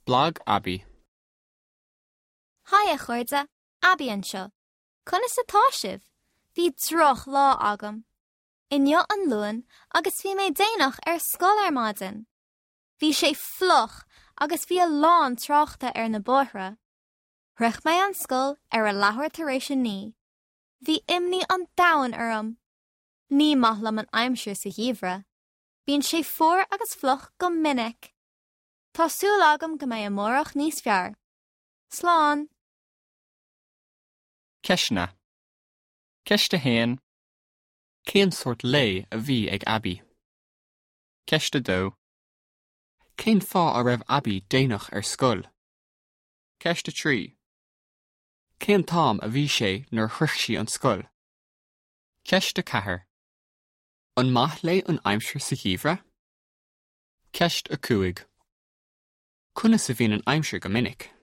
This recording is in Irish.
Blog Abby. Haia chuirde, Abby anseo. Conas atá sibh, bhí droch lá agam. Inne an luan agus bhí mé déanach scoil armádin. Bhí sé floch agus bhí a lán tráchta na bóithre. Rich mé an scoil a láthair tar éis ní. Bhí imní an dain orm. Ní maith lam an aimsir sa híomhre. Bhín sé fuór agus floch go minic. Tásúil agam go mé amórach níos fearr. Slán. Ceisna. Ceiste héan. Cén sort lé a bhí ag Abby. Ceiste dó. Cén fá a raibh Abby déanach scoil. Ceiste trí. Cén tám a bhí sé nuair chuireadh sí an scoil. Ceiste cathair. An maith lé an aimsir sa híomhre. Ceist a cúig. Conas a bhín an aimsir go minic.